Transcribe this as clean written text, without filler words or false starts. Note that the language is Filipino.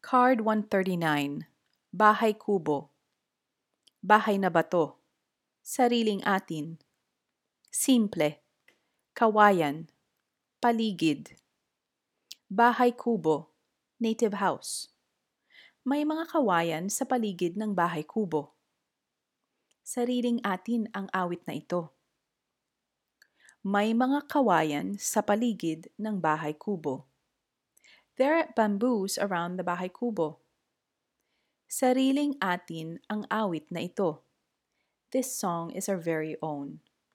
Card 139. Bahay kubo. Bahay na bato. Sariling atin. Simple. Kawayan. Paligid. Bahay kubo. Native house. May mga kawayan sa paligid ng bahay kubo. Sariling atin ang awit na ito. May mga kawayan sa paligid ng bahay kubo. There are bamboos around the bahay kubo. Sariling atin ang awit na ito. This song is our very own.